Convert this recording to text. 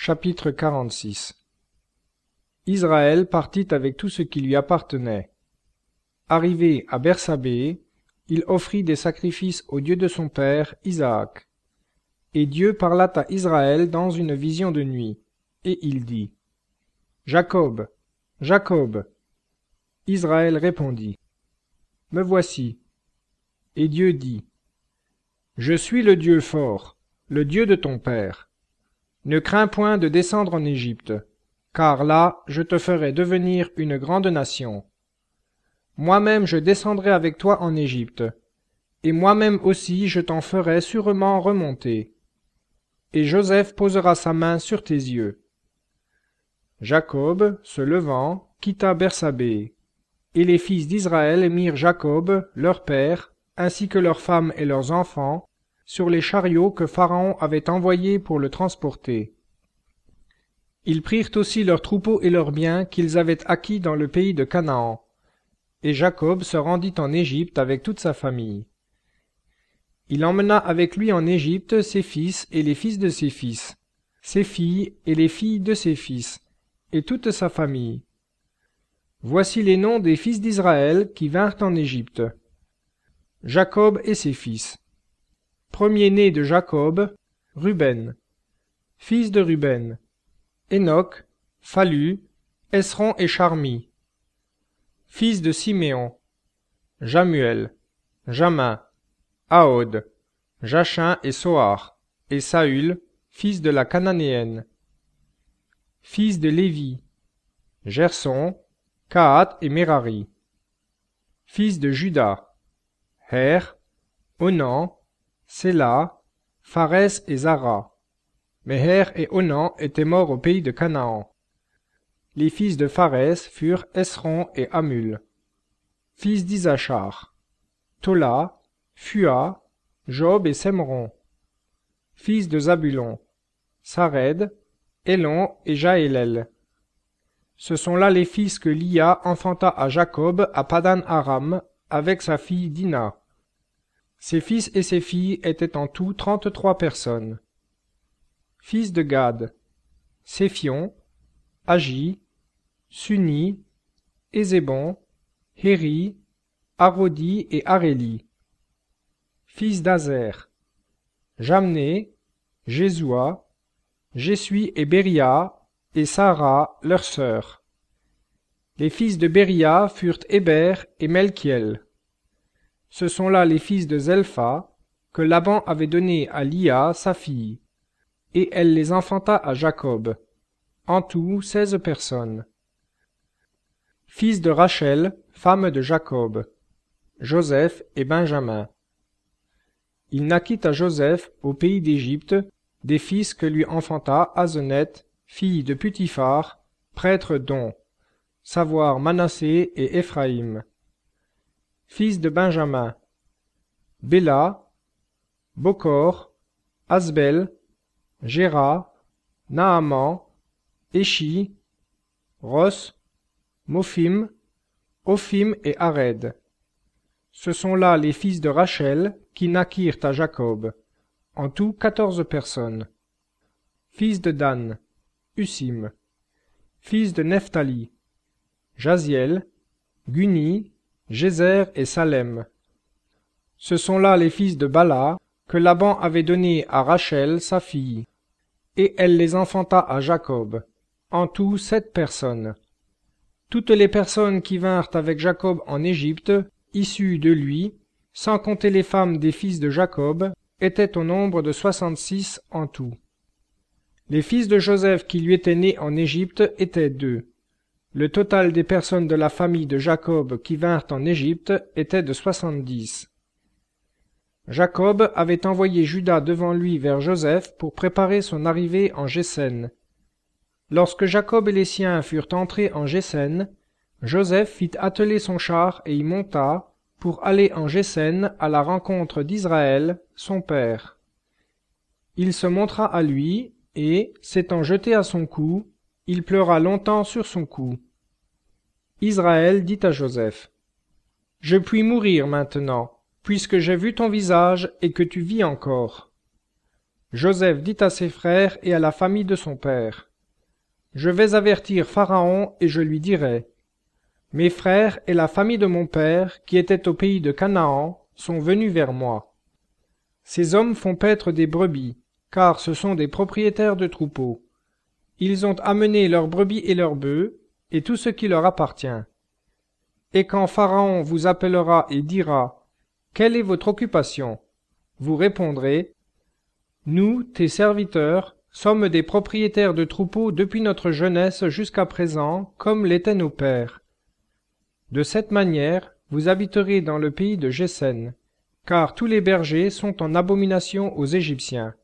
Chapitre 46. Israël partit avec tout ce qui lui appartenait. Arrivé à Bersabée, il offrit des sacrifices au Dieu de son père, Isaac. Et Dieu parla à Israël dans une vision de nuit, et il dit : Jacob, Jacob. Israël répondit : Me voici. Et Dieu dit : Je suis le Dieu fort, le Dieu de ton père. Ne crains point de descendre en Égypte, car là je te ferai devenir une grande nation. Moi-même je descendrai avec toi en Égypte, et moi-même aussi je t'en ferai sûrement remonter. Et Joseph posera sa main sur tes yeux. Jacob, se levant, quitta Bersabée, et les fils d'Israël mirent Jacob, leur père, ainsi que leurs femmes et leurs enfants, sur les chariots que Pharaon avait envoyés pour le transporter. Ils prirent aussi leurs troupeaux et leurs biens qu'ils avaient acquis dans le pays de Canaan. Et Jacob se rendit en Égypte avec toute sa famille. Il emmena avec lui en Égypte ses fils et les fils de ses fils, ses filles et les filles de ses fils, et toute sa famille. Voici les noms des fils d'Israël qui vinrent en Égypte. Jacob et ses fils. Premier-né de Jacob, Ruben. Fils de Ruben, Enoch, Phallu, Esron et Charmi. Fils de Siméon, Jamuel, Jamin, Ahod, Jachin et Soar, et Saül, fils de la Cananéenne. Fils de Lévi, Gerson, Kahat et Merari. Fils de Juda, Her, Onan, Séla, Pharès et Zara. Mais Her et Onan étaient morts au pays de Canaan. Les fils de Pharès furent Esron et Hamul. Fils d'Isachar, Tola, Phua, Job et Semron. Fils de Zabulon, Sared, Élon et Jaélel. Ce sont là les fils que Lia enfanta à Jacob à Padan-Aram avec sa fille Dina. Ses fils et ses filles étaient en tout 33 personnes. Fils de Gad, Séphion, Agi, Suni, Ézébon, Héri, Arodi et Aréli. Fils d'Azer, Jamné, Jézoua, Jesui et Béria, et Sarah, leur sœur. Les fils de Béria furent Héber et Melchiel. Ce sont là les fils de Zelpha, que Laban avait donnés à Lia, sa fille, et elle les enfanta à Jacob. En tout 16 personnes. Fils de Rachel, femme de Jacob, Joseph et Benjamin. Il naquit à Joseph, au pays d'Égypte, des fils que lui enfanta Asenet, fille de Putifar, prêtre d'On, savoir Manassé et Éphraïm. Fils de Benjamin, Béla, Bokor, Asbel, Géra, Naaman, Échi, Ros, Mophim, Ophim et Ared. Ce sont là les fils de Rachel qui naquirent à Jacob, en tout 14 personnes. Fils de Dan, Usim. Fils de Nephtali, Jaziel, Guni, Jézer et Salem. Ce sont là les fils de Bala, que Laban avait donnés à Rachel, sa fille, et elle les enfanta à Jacob, en tout 7 personnes. Toutes les personnes qui vinrent avec Jacob en Égypte, issues de lui, sans compter les femmes des fils de Jacob, étaient au nombre de 66 en tout. Les fils de Joseph qui lui étaient nés en Égypte étaient 2. Le total des personnes de la famille de Jacob qui vinrent en Égypte était de 70. Jacob avait envoyé Juda devant lui vers Joseph pour préparer son arrivée en Gésène. Lorsque Jacob et les siens furent entrés en Gésène, Joseph fit atteler son char et y monta pour aller en Gésène à la rencontre d'Israël, son père. Il se montra à lui, et, s'étant jeté à son cou, il pleura longtemps sur son cou. Israël dit à Joseph : Je puis mourir maintenant, puisque j'ai vu ton visage et que tu vis encore. Joseph dit à ses frères et à la famille de son père: Je vais avertir Pharaon et je lui dirai: Mes frères et la famille de mon père, qui étaient au pays de Canaan, sont venus vers moi. Ces hommes font paître des brebis, car ce sont des propriétaires de troupeaux. Ils ont amené leurs brebis et leurs bœufs, et tout ce qui leur appartient. Et quand Pharaon vous appellera et dira: Quelle est votre occupation? Vous répondrez: Nous, tes serviteurs, sommes des propriétaires de troupeaux depuis notre jeunesse jusqu'à présent, comme l'étaient nos pères. De cette manière, vous habiterez dans le pays de Gésen, car tous les bergers sont en abomination aux Égyptiens.